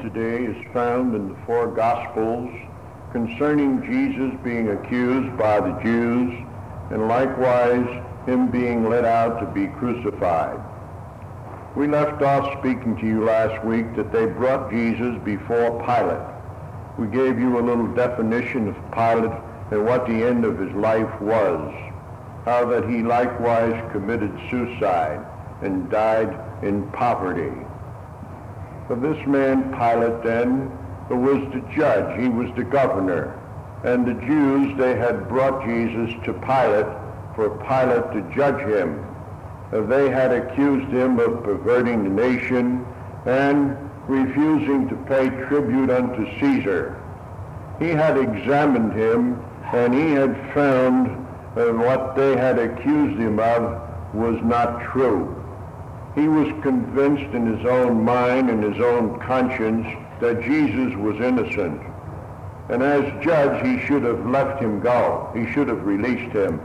today is found in the four Gospels concerning Jesus being accused by the Jews and likewise him being led out to be crucified. We left off speaking to you last week that they brought Jesus before Pilate. We gave you a little definition of Pilate and what the end of his life was, how that he likewise committed suicide and died in poverty. For this man Pilate then was the judge, he was the governor, and the Jews, they had brought Jesus to Pilate for Pilate to judge him. They had accused him of perverting the nation and refusing to pay tribute unto Caesar. He had examined him, and he had found what they had accused him of was not true. He was convinced in his own mind and his own conscience that Jesus was innocent. And as judge, he should have let him go. He should have released him.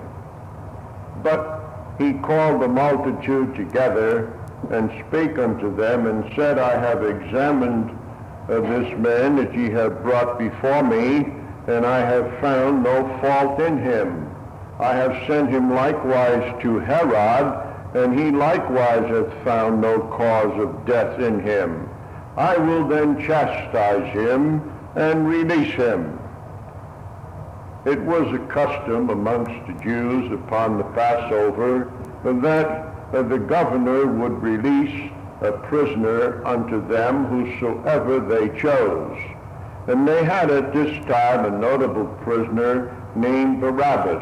But he called the multitude together and spake unto them and said, I have examined this man that ye have brought before me, and I have found no fault in him. I have sent him likewise to Herod, and he likewise hath found no cause of death in him. I will then chastise him and release him. It was a custom amongst the Jews upon the Passover that the governor would release a prisoner unto them whosoever they chose. And they had at this time a notable prisoner named Barabbas.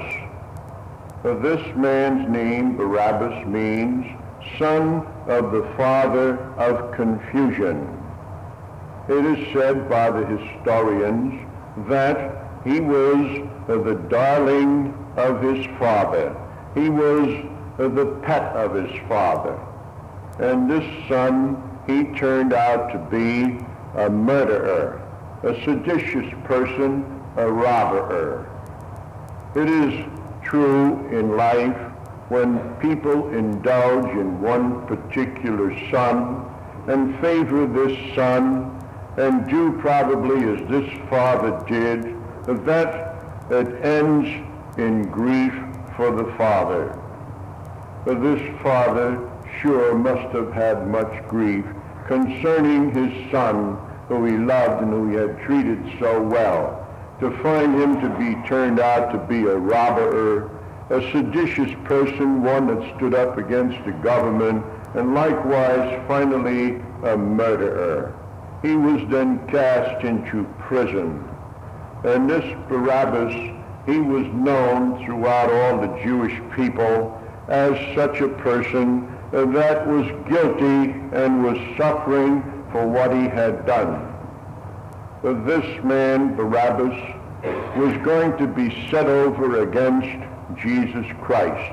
This man's name, Barabbas, means son of the father of confusion. It is said by the historians that he was the darling of his father. He was the pet of his father. And this son, he turned out to be a murderer, a seditious person, a robber. It is true in life when people indulge in one particular son and favor this son and do probably as this father did, that it ends in grief for the father. This father sure must have had much grief concerning his son who he loved and who he had treated so well. To find him to be turned out to be a robber, a seditious person, one that stood up against the government, and likewise finally a murderer. He was then cast into prison. And this Barabbas, he was known throughout all the Jewish people as such a person that was guilty and was suffering for what he had done. This man, Barabbas, was going to be set over against Jesus Christ.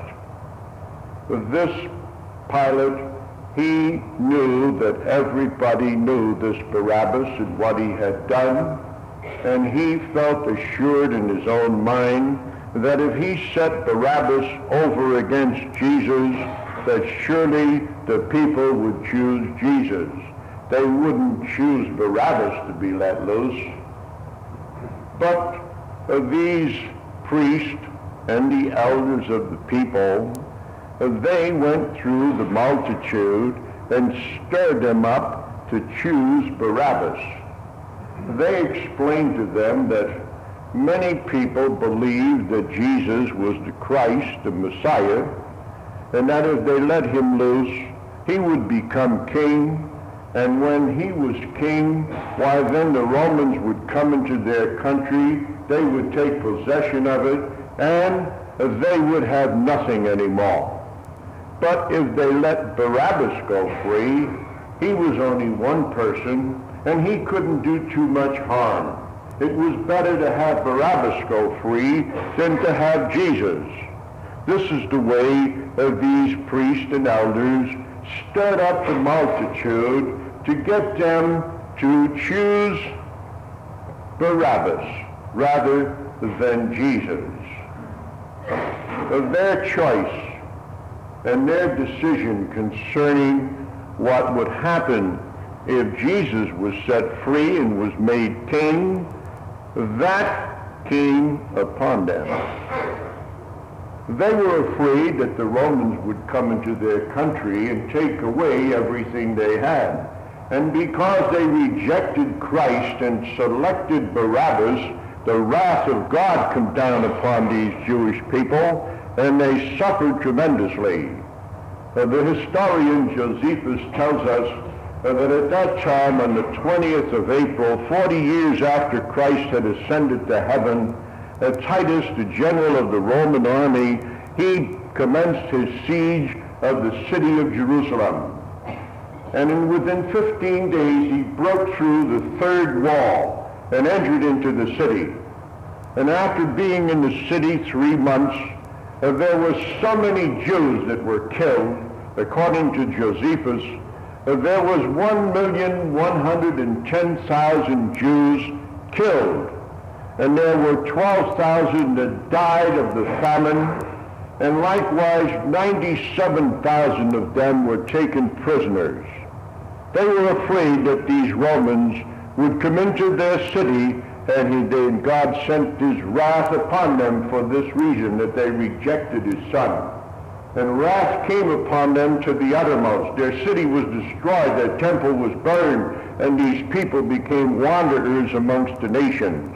This Pilate, he knew that everybody knew this Barabbas and what he had done, and he felt assured in his own mind that if he set Barabbas over against Jesus, that surely the people would choose Jesus. They wouldn't choose Barabbas to be let loose. But these priests and the elders of the people, they went through the multitude and stirred them up to choose Barabbas. They explained to them that many people believed that Jesus was the Christ, the Messiah, and that if they let him loose, he would become king. And when he was king, why then the Romans would come into their country, they would take possession of it, and they would have nothing anymore. But if they let Barabbas go free, he was only one person, and he couldn't do too much harm. It was better to have Barabbas go free than to have Jesus. This is the way these priests and elders stirred up the multitude to get them to choose Barabbas rather than Jesus. Their choice and their decision concerning what would happen if Jesus was set free and was made king, that came upon them. They were afraid that the Romans would come into their country and take away everything they had. And because they rejected Christ and selected Barabbas, the wrath of God came down upon these Jewish people, and they suffered tremendously. The historian Josephus tells us that at that time, on the 20th of April, 40 years after Christ had ascended to heaven, Titus, the general of the Roman army, he commenced his siege of the city of Jerusalem. And within 15 days, he broke through the third wall and entered into the city. And after being in the city 3 months, there were so many Jews that were killed, according to Josephus, there was 1,110,000 Jews killed. And there were 12,000 that died of the famine, and likewise 97,000 of them were taken prisoners. They were afraid that these Romans would come into their city, and God sent his wrath upon them for this reason, that they rejected his son. And wrath came upon them to the uttermost. Their city was destroyed, their temple was burned, and these people became wanderers amongst the nations.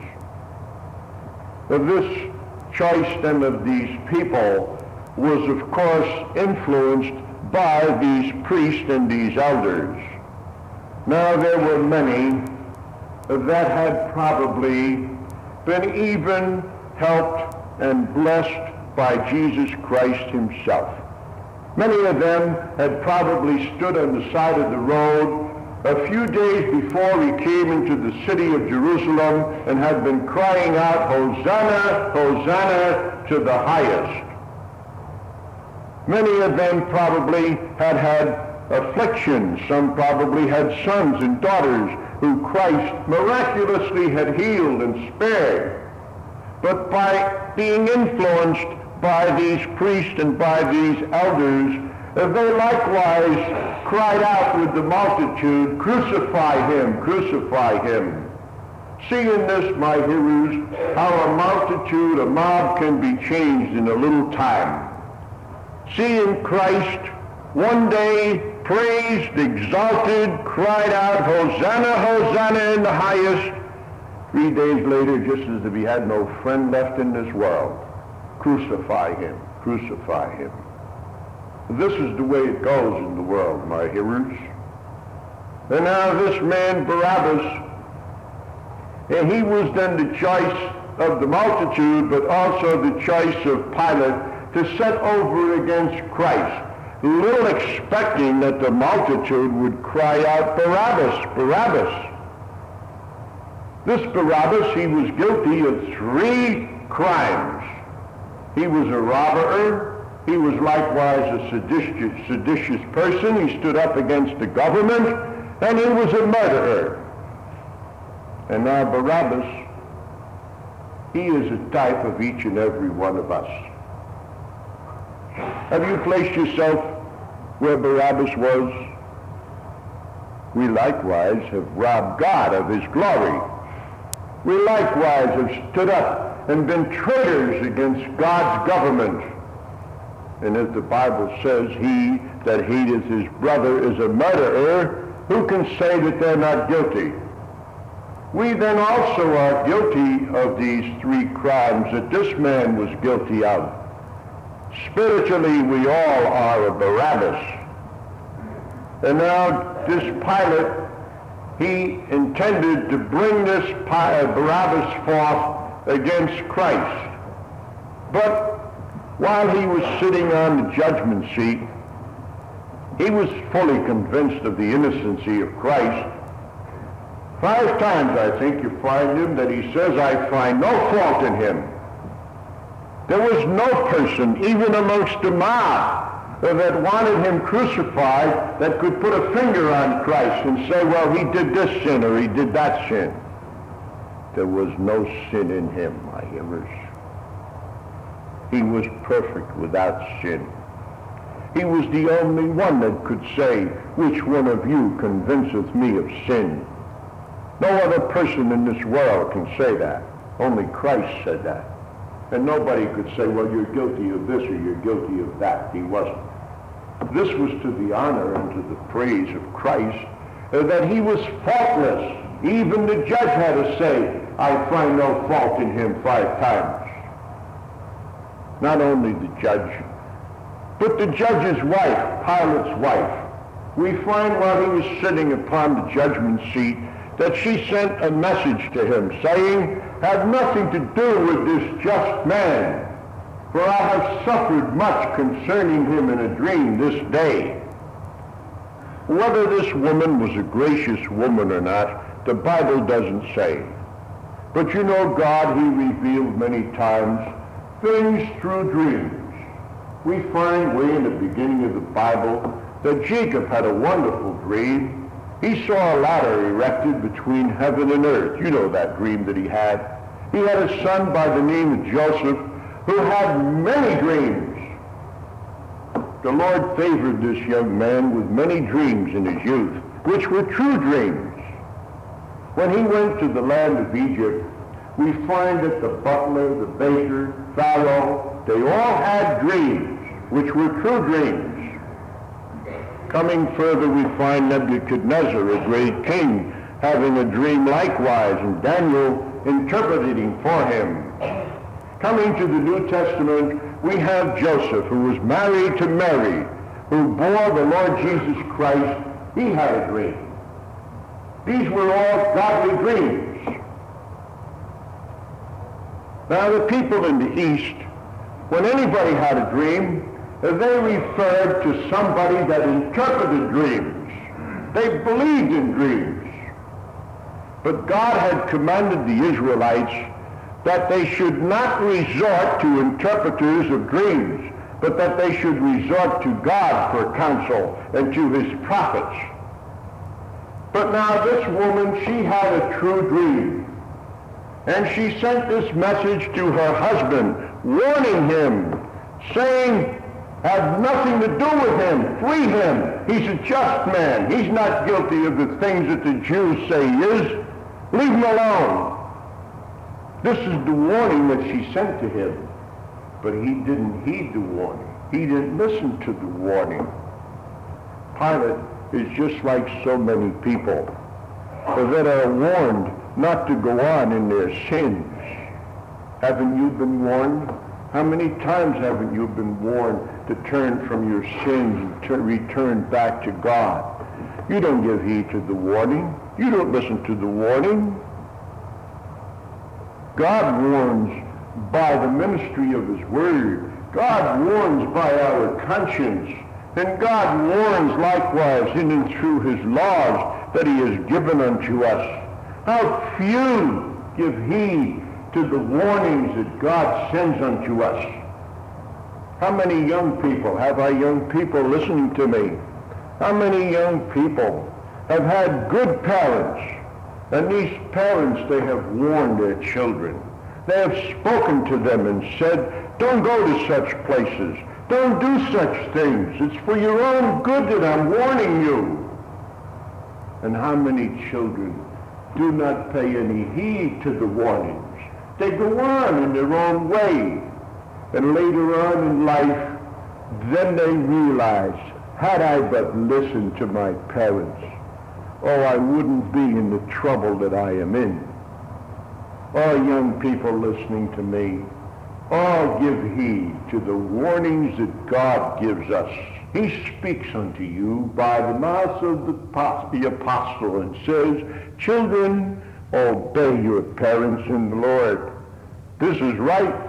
This choice then of these people was of course influenced by these priests and these elders. Now there were many that had probably been even helped and blessed by Jesus Christ himself. Many of them had probably stood on the side of the road a few days before he came into the city of Jerusalem and had been crying out, "Hosanna, Hosanna to the highest." Many of them probably had had afflictions. Some probably had sons and daughters who Christ miraculously had healed and spared. But by being influenced by these priests and by these elders, they likewise cried out with the multitude, "Crucify him, crucify him." See in this, my hearers, how a multitude, a mob can be changed in a little time. See in Christ, one day praised, exalted, cried out, "Hosanna, Hosanna in the highest." 3 days later, just as if he had no friend left in this world, "Crucify him, crucify him." This is the way it goes in the world, my hearers. And now this man Barabbas, and he was then the choice of the multitude, but also the choice of Pilate to set over against Christ, little expecting that the multitude would cry out, "Barabbas, Barabbas." This Barabbas, he was guilty of 3 crimes. He was a robber. He was likewise a seditious person. He stood up against the government, and he was a murderer. And now Barabbas, he is a type of each and every one of us. Have you placed yourself where Barabbas was? We likewise have robbed God of his glory. We likewise have stood up and been traitors against God's government. And as the Bible says, he that hateth his brother is a murderer. Who can say that they're not guilty? We then also are guilty of these 3 crimes that this man was guilty of. Spiritually, we all are a Barabbas. And now this Pilate, he intended to bring this Barabbas forth against Christ. But while he was sitting on the judgment seat, he was fully convinced of the innocency of Christ. 5 times, I think, you find him that he says, "I find no fault in him." There was no person, even amongst the mob, that wanted him crucified that could put a finger on Christ and say, "Well, he did this sin or he did that sin." There was no sin in him, my hearers. He was perfect without sin. He was the only one that could say, which one of you convinceth me of sin? No other person in this world can say that. Only Christ said that. And nobody could say, well, you're guilty of this or you're guilty of that. He wasn't. This was to the honor and to the praise of Christ, that he was faultless. Even the judge had to say, I find no fault in him 5 times. Not only the judge, but the judge's wife, Pilate's wife. We find while he was sitting upon the judgment seat that she sent a message to him saying, have nothing to do with this just man, for I have suffered much concerning him in a dream this day. Whether this woman was a gracious woman or not, the Bible doesn't say. But you know, God, he revealed many times things through dreams. We find way in the beginning of the Bible that Jacob had a wonderful dream. He saw a ladder erected between heaven and earth. You know that dream that he had. He had a son by the name of Joseph who had many dreams. The Lord favored this young man with many dreams in his youth, which were true dreams. When he went to the land of Egypt, we find that the butler, the baker, Pharaoh, they all had dreams, which were true dreams. Coming further, we find Nebuchadnezzar, a great king, having a dream likewise, and Daniel interpreting for him. Coming to the New Testament, we have Joseph, who was married to Mary, who bore the Lord Jesus Christ. He had a dream. These were all godly dreams. Now, the people in the East, when anybody had a dream, they referred to somebody that interpreted dreams. They believed in dreams. But God had commanded the Israelites that they should not resort to interpreters of dreams, but that they should resort to God for counsel and to his prophets. But now this woman, she had a true dream. And she sent this message to her husband, warning him, saying, have nothing to do with him. Free him. He's a just man. He's not guilty of the things that the Jews say he is. Leave him alone. This is the warning that she sent to him. But he didn't heed the warning. He didn't listen to the warning. Pilate is just like so many people that are warned not to go on in their sins. Haven't you been warned? How many times haven't you been warned to turn from your sins and to return back to God? You don't give heed to the warning. You don't listen to the warning. God warns by the ministry of his word. God warns by our conscience. And God warns likewise in and through his laws that he has given unto us. How few give heed to the warnings that God sends unto us. How many young people, have our young people listening to me? How many young people have had good parents, and these parents, they have warned their children. They have spoken to them and said, don't go to such places. Don't do such things. It's for your own good that I'm warning you. And how many children do not pay any heed to the warnings? They go on in their own way. And later on in life, then they realize, had I but listened to my parents, oh, I wouldn't be in the trouble that I am in. Oh, young people listening to me, oh, give heed to the warnings that God gives us. He speaks unto you by the mouth of the apostle and says, children, obey your parents in the Lord. This is right.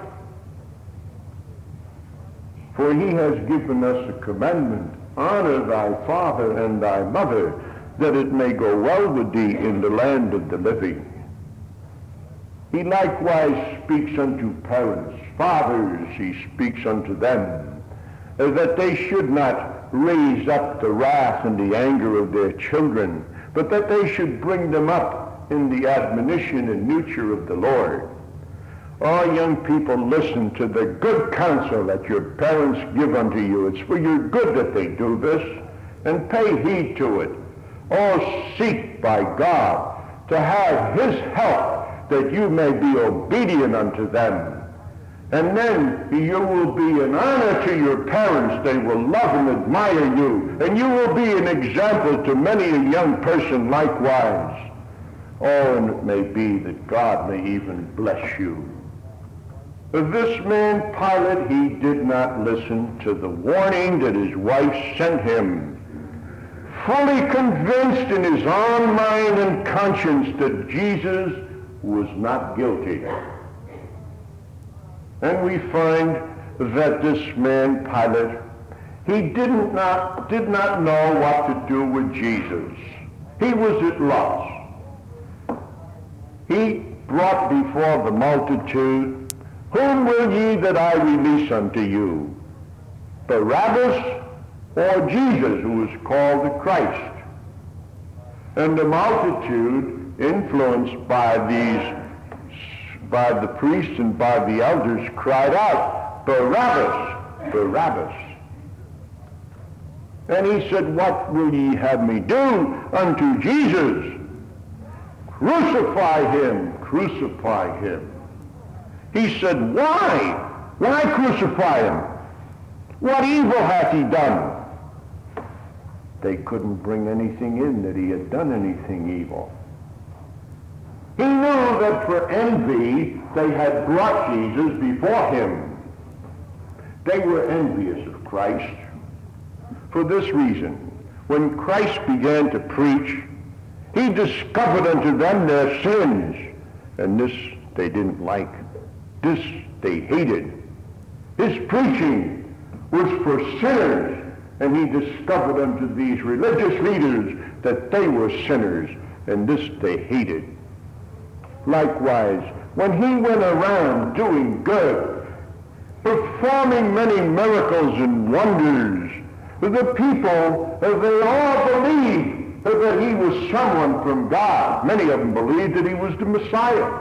For he has given us a commandment, honor thy father and thy mother, that it may go well with thee in the land of the living. He likewise speaks unto parents, fathers, he speaks unto them, that they should not raise up the wrath and the anger of their children, but that they should bring them up in the admonition and nurture of the Lord. Oh, young people, listen to the good counsel that your parents give unto you. It's for your good that they do this, and pay heed to it. Oh, seek by God to have his help, that you may be obedient unto them. And then you will be an honor to your parents. They will love and admire you. And you will be an example to many a young person likewise. Oh, and it may be that God may even bless you. This man, Pilate, he did not listen to the warning that his wife sent him, fully convinced in his own mind and conscience that Jesus was not guilty. And we find that this man, Pilate, he did not know what to do with Jesus. He was at loss. He brought before the multitude, "Whom will ye that I release unto you? Barabbas or Jesus, who is called the Christ?" And the multitude, influenced by the priests and by the elders, cried out, "Barabbas, Barabbas." And he said, "What will ye have me do unto Jesus? Crucify him, crucify him." He said, "Why? Why crucify him? What evil hath he done?" They couldn't bring anything in that he had done anything evil. He knew that for envy they had brought Jesus before him. They were envious of Christ. For this reason, when Christ began to preach, he discovered unto them their sins, and this they didn't like. This they hated. His preaching was for sinners, and he discovered unto these religious leaders that they were sinners, and this they hated. Likewise, when he went around doing good, performing many miracles and wonders, the people, they all believed that he was someone from God. Many of them believed that he was the Messiah.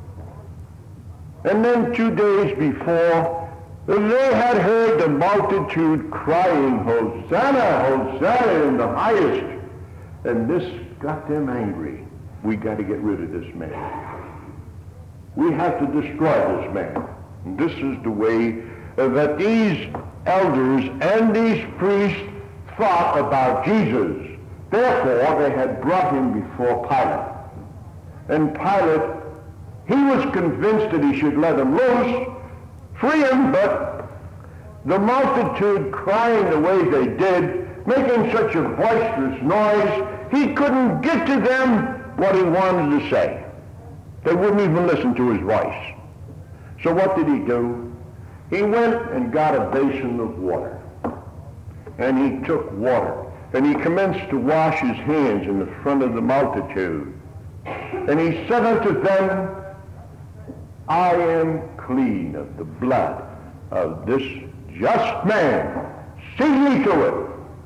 And then 2 days before, they had heard the multitude crying, "Hosanna, Hosanna in the highest." And this got them angry. We got to get rid of this man. We have to destroy this man. And this is the way that these elders and these priests thought about Jesus. Therefore, they had brought him before Pilate. And Pilate, he was convinced that he should let him loose, free him, but the multitude crying the way they did, making such a boisterous noise, he couldn't get to them what he wanted to say. They wouldn't even listen to his voice. So what did he do? He went and got a basin of water. And he took water. And he commenced to wash his hands in the front of the multitude. And he said unto them, "I am clean of the blood of this just man. See ye to it."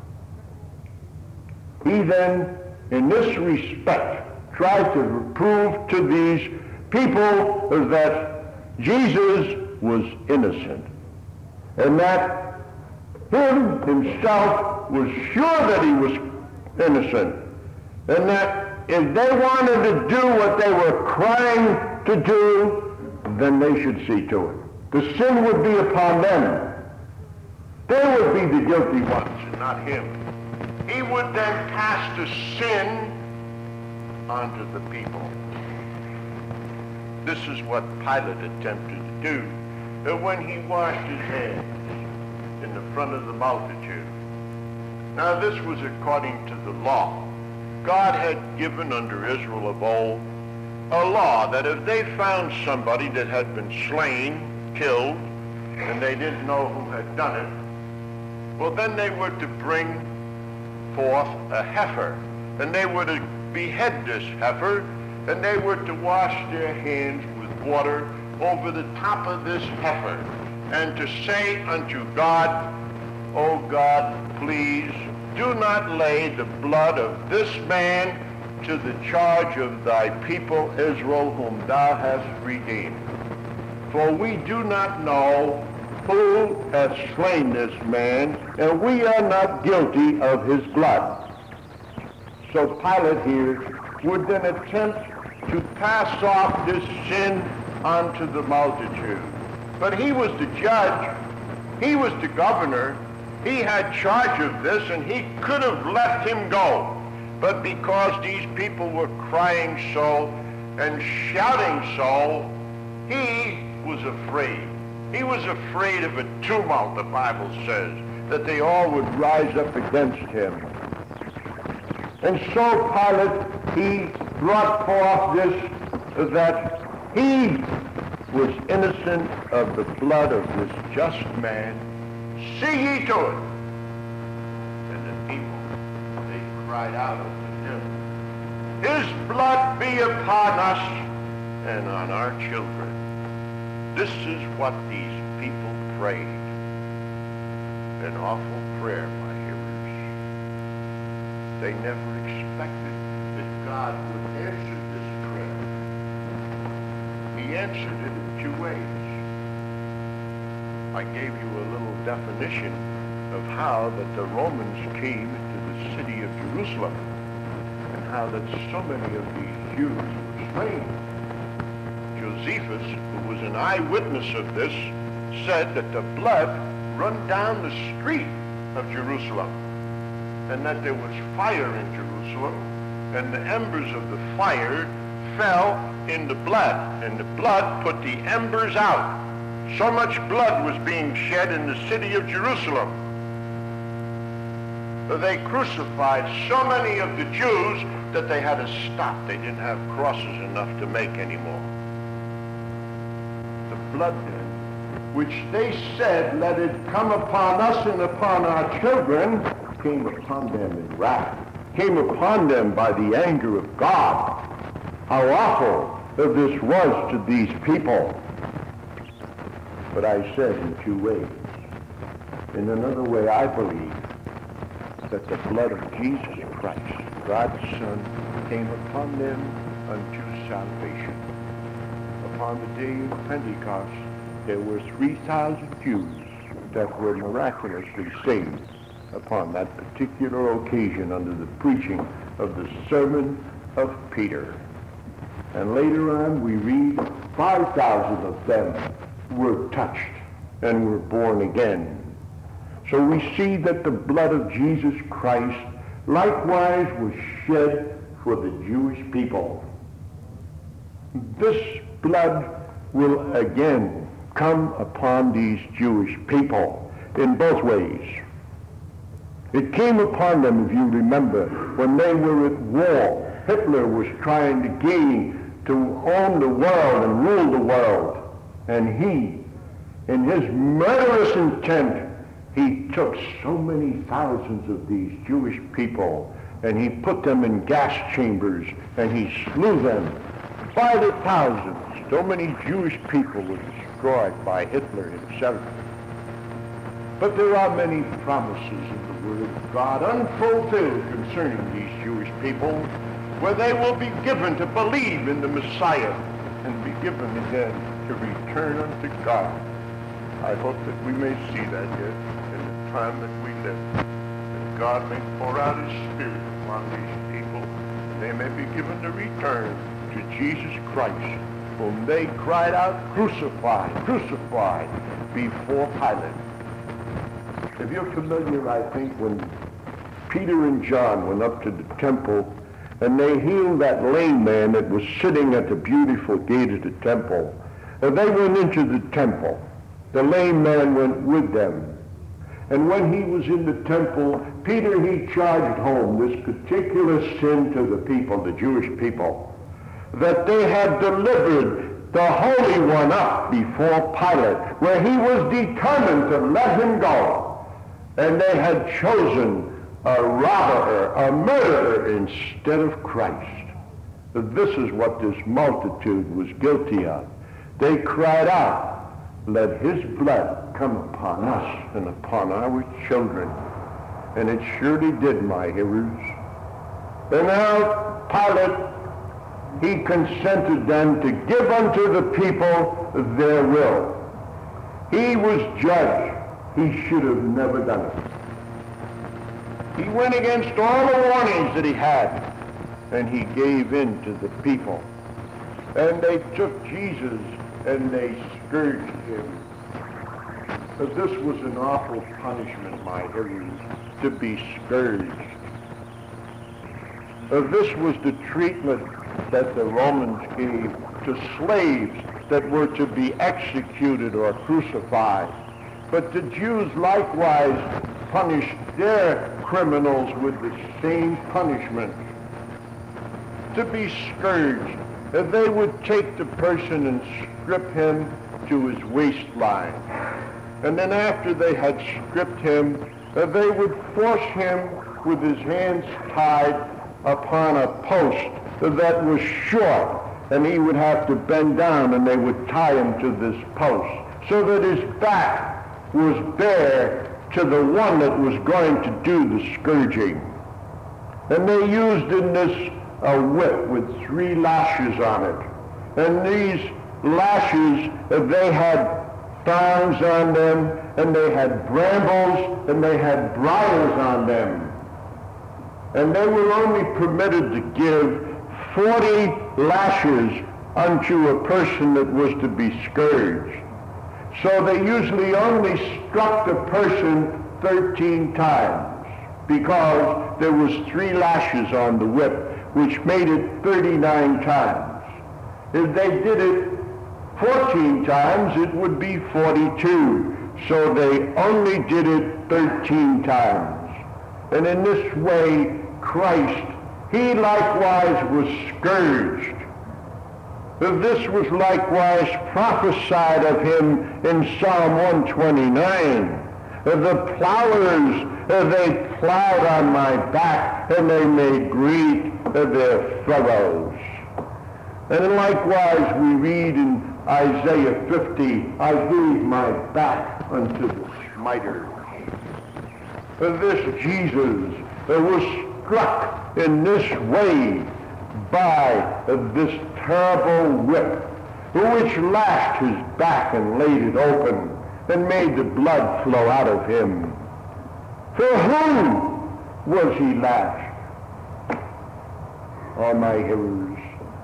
He then, in this respect, tried to prove to these people that Jesus was innocent, and that him himself was sure that he was innocent, and that if they wanted to do what they were crying to do, then they should see to it. The sin would be upon them. They would be the guilty ones and not him. He would then pass the sin onto the people. This is what Pilate attempted to do when he washed his hands in the front of the multitude. Now this was according to the law. God had given under Israel of old a law that if they found somebody that had been slain, killed, and they didn't know who had done it, well then they were to bring forth a heifer, and they were to behead this heifer, and they were to wash their hands with water over the top of this heifer, and to say unto God, "O God, please do not lay the blood of this man to the charge of thy people Israel, whom thou hast redeemed. for we do not know who hath slain this man, and we are not guilty of his blood. So Pilate here would then attempt to pass off this sin onto the multitude. But he was the judge, he was the governor, he had charge of this, and he could have let him go. But because these people were crying so and shouting so, he was afraid. He was afraid of a tumult, the Bible says, that they all would rise up against him. And so Pilate, he brought forth this, that he was innocent of the blood of this just man. See ye to it. And the people, they cried out unto him, his blood be upon us and on our children. This is what these people prayed. An awful prayer, my hearers. They never expected that God would answer this prayer. He answered it in two ways. I gave you a little definition of how that the Romans came into the city of Jerusalem and how that so many of these Jews were slain. Josephus, who was an eyewitness of this, said that the blood run down the street of Jerusalem, and that there was fire in Jerusalem, and the embers of the fire fell in the blood, and the blood put the embers out. So much blood was being shed in the city of Jerusalem. They crucified so many of the Jews that they had to stop. They didn't have crosses enough to make anymore. The blood then, which they said, let it come upon us and upon our children, came upon them in wrath, came upon them by the anger of God. How awful this was to these people. But I said in two ways. In another way, I believe that the blood of Jesus Christ, God's Son, came upon them unto salvation. Upon the day of Pentecost, there were 3,000 Jews that were miraculously saved upon that particular occasion under the preaching of the sermon of Peter. And later on we read 5,000 of them were touched and were born again. So we see that the blood of Jesus Christ likewise was shed for the Jewish people. This blood will again come upon these Jewish people in both ways. It came upon them, if you remember, when they were at war. Hitler was trying to gain, to own the world and rule the world. And he, in his murderous intent, he took so many thousands of these Jewish people and he put them in gas chambers and he slew them by the thousands. So many Jewish people were destroyed by Hitler himself. But there are many promises in the Word of God unfulfilled concerning these Jewish people, where they will be given to believe in the Messiah and be given again to return unto God. I hope that we may see that yet in the time that we live, that God may pour out his Spirit upon these people, and they may be given to return to Jesus Christ, whom they cried out, crucify, crucify, before Pilate. If you're familiar, I think, when Peter and John went up to the temple and they healed that lame man that was sitting at the beautiful gate of the temple, and they went into the temple. The lame man went with them. And when he was in the temple, Peter, he charged home this particular sin to the people, the Jewish people, that they had delivered the Holy One up before Pilate, where he was determined to let him go. And they had chosen a robber, a murderer, instead of Christ. This is what this multitude was guilty of. They cried out, let his blood come upon us and upon our children. And it surely did, my hearers. And now Pilate he consented then to give unto the people their will. He was judge. He should have never done it. He went against all the warnings that he had, and he gave in to the people. And they took Jesus and they scourged him. But this was an awful punishment, my hearers, to be scourged. This was the treatment that the Romans gave to slaves that were to be executed or crucified. But the Jews likewise punished their criminals with the same punishment. To be scourged, they would take the person and strip him to his waistline. And then after they had stripped him, they would force him with his hands tied upon a post that was short, and he would have to bend down, and they would tie him to this post so that his back was bare to the one that was going to do the scourging. And they used in this a whip with 3 lashes on it. And these lashes, they had thorns on them, and they had brambles, and they had briars on them. And they were only permitted to give 40 lashes unto a person that was to be scourged. So they usually only struck the person 13 times because there was 3 lashes on the whip, which made it 39 times. If they did it 14 times, it would be 42. So they only did it 13 times. And in this way, Christ, he likewise was scourged. This was likewise prophesied of him in Psalm 129. The plowers, they plowed on my back, and they made great their furrows. And likewise we read in Isaiah 50, I gave my back unto the smiters. This Jesus was struck in this way by this terrible whip, which lashed his back and laid it open and made the blood flow out of him. For whom was he lashed? Oh, my hearers,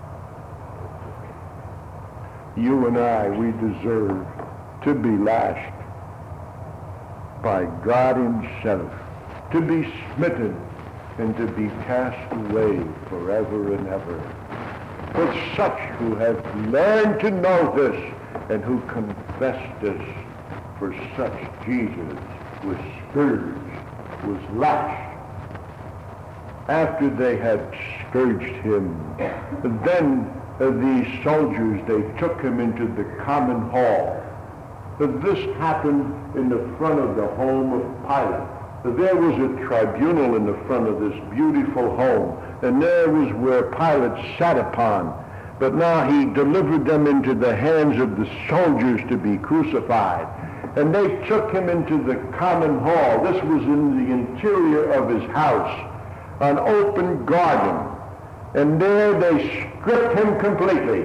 you and I, we deserve to be lashed by God himself, to be smitten and to be cast away forever and ever. But such who have learned to know this and who confess this, for such Jesus was scourged, was lashed. After they had scourged him, then these soldiers, they took him into the common hall. This happened in the front of the home of Pilate. There was a tribunal in the front of this beautiful home, and there was where Pilate sat upon. But now he delivered them into the hands of the soldiers to be crucified. And they took him into the common hall. This was in the interior of his house, an open garden. And there they stripped him completely.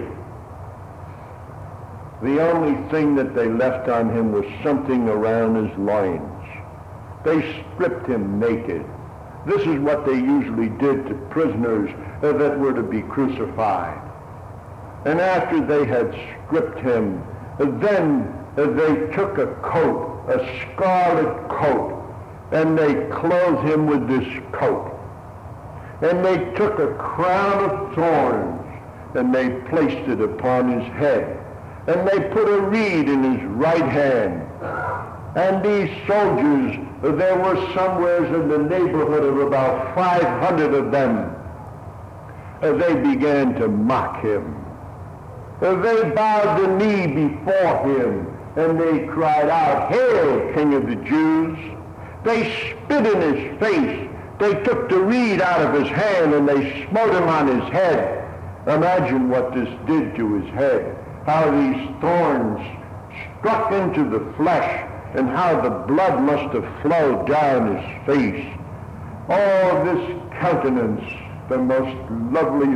The only thing that they left on him was something around his loins. They stripped him naked. This is what they usually did to prisoners that were to be crucified. And after they had stripped him, then they took a coat, a scarlet coat, and they clothed him with this coat. And they took a crown of thorns, and they placed it upon his head. And they put a reed in his right hand. And these soldiers, there were somewhere in the neighborhood of about 500 of them, they began to mock him. They bowed the knee before him, and they cried out, "Hail, King of the Jews!" They spit in his face. They took the reed out of his hand, and they smote him on his head. Imagine what this did to his head, how these thorns struck into the flesh, and how the blood must have flowed down his face. Oh, this countenance, the most loveliest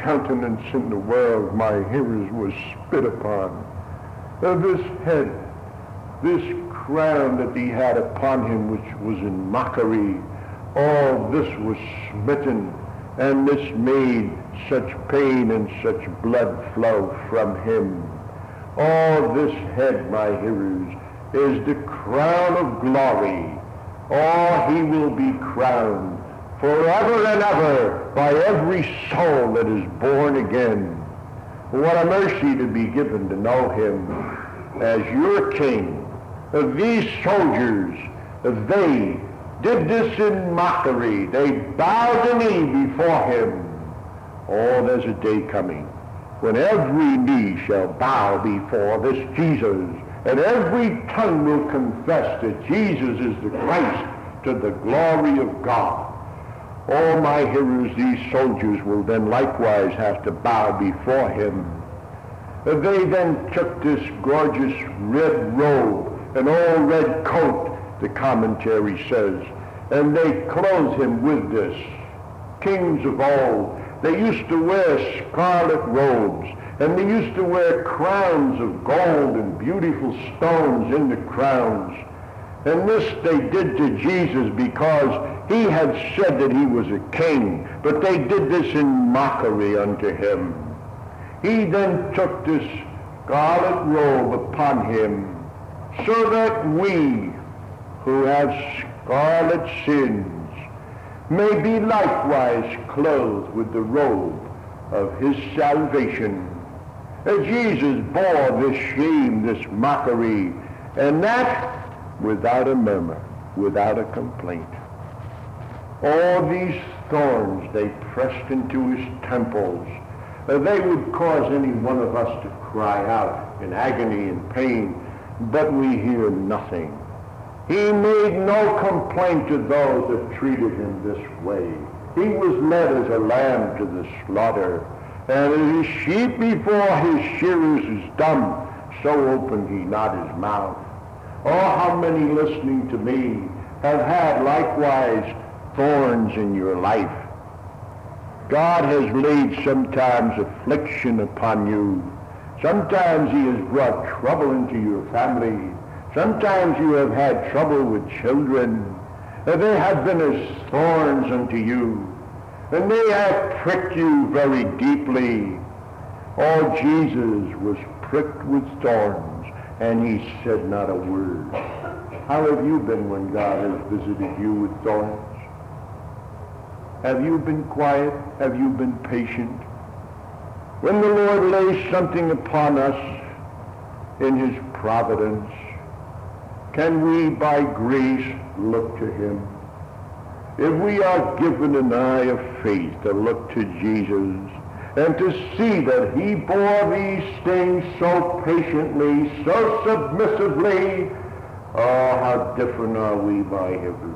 countenance in the world, my hearers, was spit upon. This head, this crown that he had upon him, which was in mockery, all this was smitten, and this made such pain and such blood flow from him. All this head, my hearers, is the crown of glory. He will be crowned forever and ever by every soul that is born again. What a mercy to be given to know him as your king. These soldiers, they did this in mockery. They bowed the knee before him. There's a day coming when every knee shall bow before this Jesus, and every tongue will confess that Jesus is the Christ, to the glory of God. All my hearers, these soldiers will then likewise have to bow before him. They then took this gorgeous red robe, an old red coat, the commentary says, and they clothed him with this. Kings of old, they used to wear scarlet robes, and they used to wear crowns of gold and beautiful stones in the crowns. And this they did to Jesus because he had said that he was a king, but they did this in mockery unto him. He then took this scarlet robe upon him, so that we who have scarlet sins may be likewise clothed with the robe of his salvation. Jesus bore this shame, this mockery, and that without a murmur, without a complaint. All these thorns they pressed into his temples. They would cause any one of us to cry out in agony and pain, but we hear nothing. He made no complaint to those that treated him this way. He was led as a lamb to the slaughter, and as a sheep before his shearers is dumb, so opened he not his mouth. How many listening to me have had likewise thorns in your life. God has laid sometimes affliction upon you. Sometimes he has brought trouble into your family. Sometimes you have had trouble with children. They have been as thorns unto you, and they have pricked you very deeply. Jesus was pricked with thorns, and he said not a word. How have you been when God has visited you with thorns? Have you been quiet? Have you been patient? When the Lord lays something upon us in his providence, can we by grace look to him? If we are given an eye of faith to look to Jesus and to see that he bore these things so patiently, so submissively, how different are we, my hearers.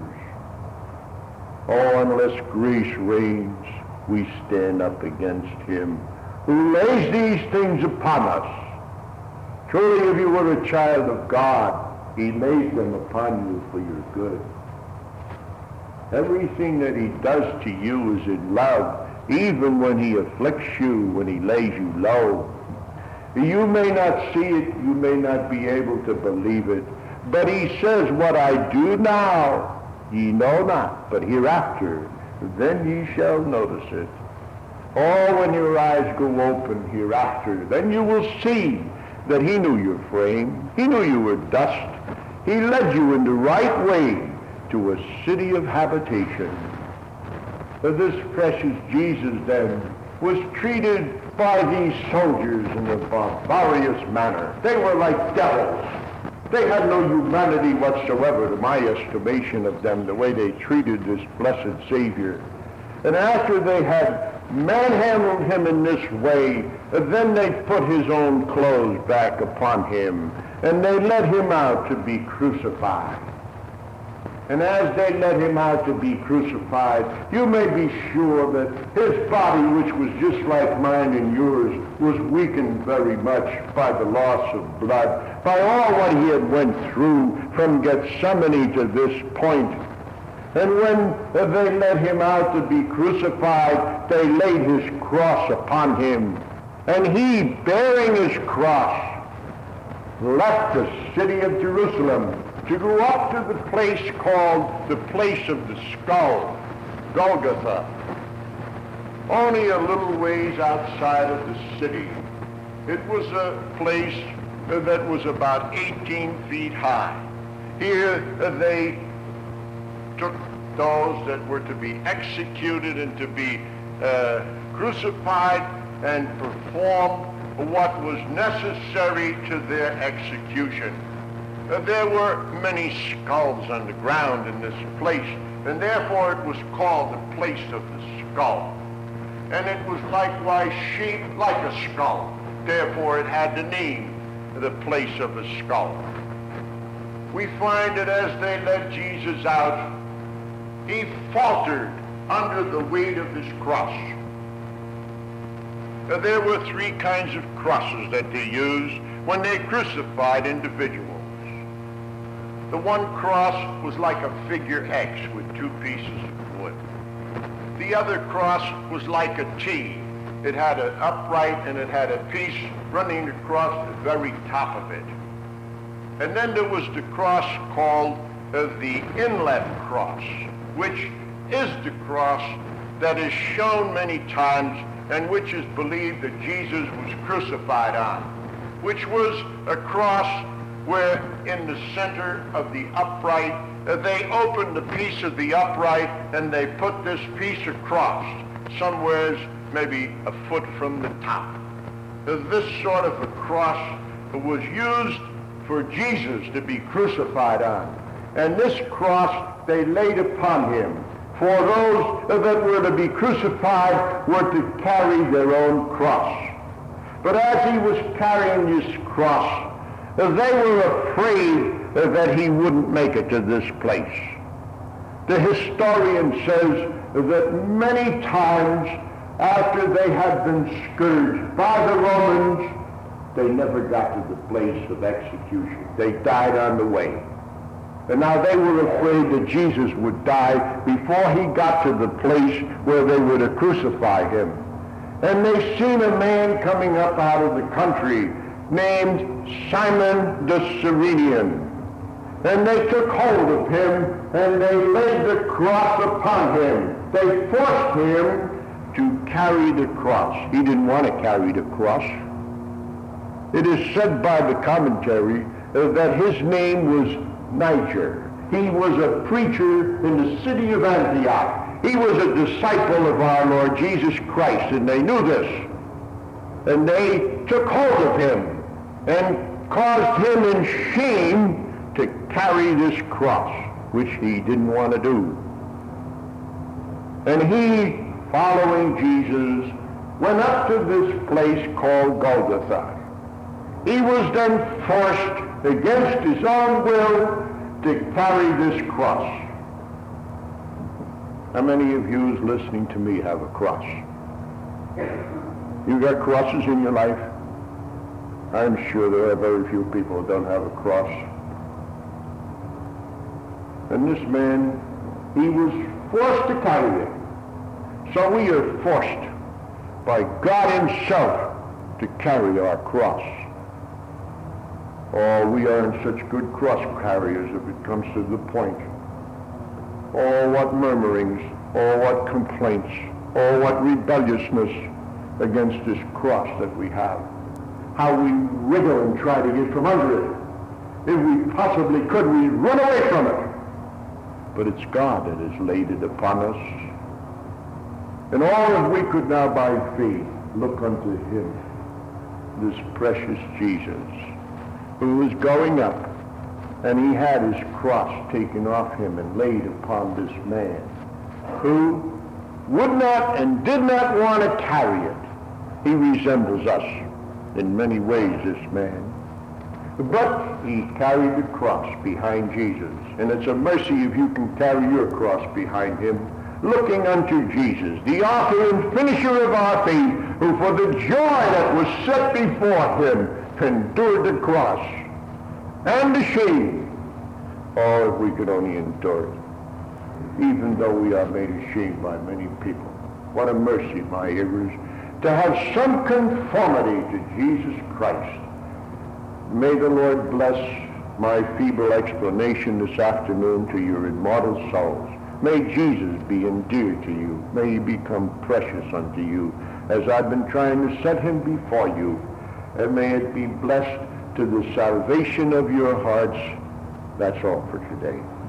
Unless grace reigns, we stand up against him who lays these things upon us. Truly, if you were a child of God, he lays them upon you for your good. Everything that he does to you is in love, even when he afflicts you, when he lays you low. You may not see it, you may not be able to believe it, but he says, what I do now, ye know not, but hereafter, then ye shall notice it. When your eyes go open hereafter, then you will see that he knew your frame. He knew you were dust. He led you in the right way to a city of habitation. This precious Jesus then was treated by these soldiers in a barbarous manner. They were like devils. They had no humanity whatsoever, to my estimation of them, the way they treated this blessed Savior. And after they had manhandled him in this way, then they put his own clothes back upon him, and they led him out to be crucified. And as they led him out to be crucified, you may be sure that his body, which was just like mine and yours, was weakened very much by the loss of blood, by all what he had went through from Gethsemane to this point. And when they led him out to be crucified, they laid his cross upon him. And he, bearing his cross, left the city of Jerusalem to go up to the place called the place of the skull, Golgotha, only a little ways outside of the city. It was a place that was about 18 feet high. Here they took those that were to be executed and to be crucified and perform what was necessary to their execution. There were many skulls on the ground in this place, and therefore it was called the place of the skull. And it was likewise shaped like a skull. Therefore it had the name, the place of the skull. We find that as they led Jesus out, he faltered under the weight of his cross. There were three kinds of crosses that they used when they crucified individuals. The one cross was like a figure X with two pieces of wood. The other cross was like a T. It had an upright and it had a piece running across the very top of it. And then there was the cross called the inlet cross, which is the cross that is shown many times and which is believed that Jesus was crucified on, which was a cross where in the center of the upright, they opened the piece of the upright and they put this piece across, somewheres maybe a foot from the top. This sort of a cross was used for Jesus to be crucified on. And this cross they laid upon him. For those that were to be crucified were to carry their own cross. But as he was carrying his cross, they were afraid that he wouldn't make it to this place. The historian says that many times after they had been scourged by the Romans, they never got to the place of execution. They died on the way. And now they were afraid that Jesus would die before he got to the place where they were to crucify him. And they seen a man coming up out of the country named Simon the Cyrenian. And they took hold of him and they laid the cross upon him. They forced him to carry the cross. He didn't want to carry the cross. It is said by the commentary that his name was Niger. He was a preacher in the city of Antioch. He was a disciple of our Lord Jesus Christ, and they knew this. And they took hold of him and caused him in shame to carry this cross, which he didn't want to do. And he, following Jesus, went up to this place called Golgotha. He was then forced against his own will to carry this cross. How many of you who's listening to me have a cross? You got crosses in your life? I'm sure there are very few people who don't have a cross. And this man, he was forced to carry it. So we are forced by God himself to carry our cross. Oh, we aren't such good cross carriers if it comes to the point. Oh, what murmurings, oh, what complaints, oh, what rebelliousness against this cross that we have. How we wriggle and try to get from under it. If we possibly could, we'd run away from it. But it's God that has laid it upon us. And all of we could now by faith look unto him, this precious Jesus, who was going up, and he had his cross taken off him and laid upon this man, who would not and did not want to carry it. He resembles us in many ways, this man. But he carried the cross behind Jesus. And it's a mercy if you can carry your cross behind him, looking unto Jesus, the author and finisher of our faith, who for the joy that was set before him endured the cross and the shame. Oh, if we could only endure it. even though we are made ashamed by many people. What a mercy, my hearers, to have some conformity to Jesus Christ. May the Lord bless my feeble explanation this afternoon to your immortal souls. May Jesus be endeared to you. May he become precious unto you as I've been trying to set him before you. And may it be blessed to the salvation of your hearts. That's all for today.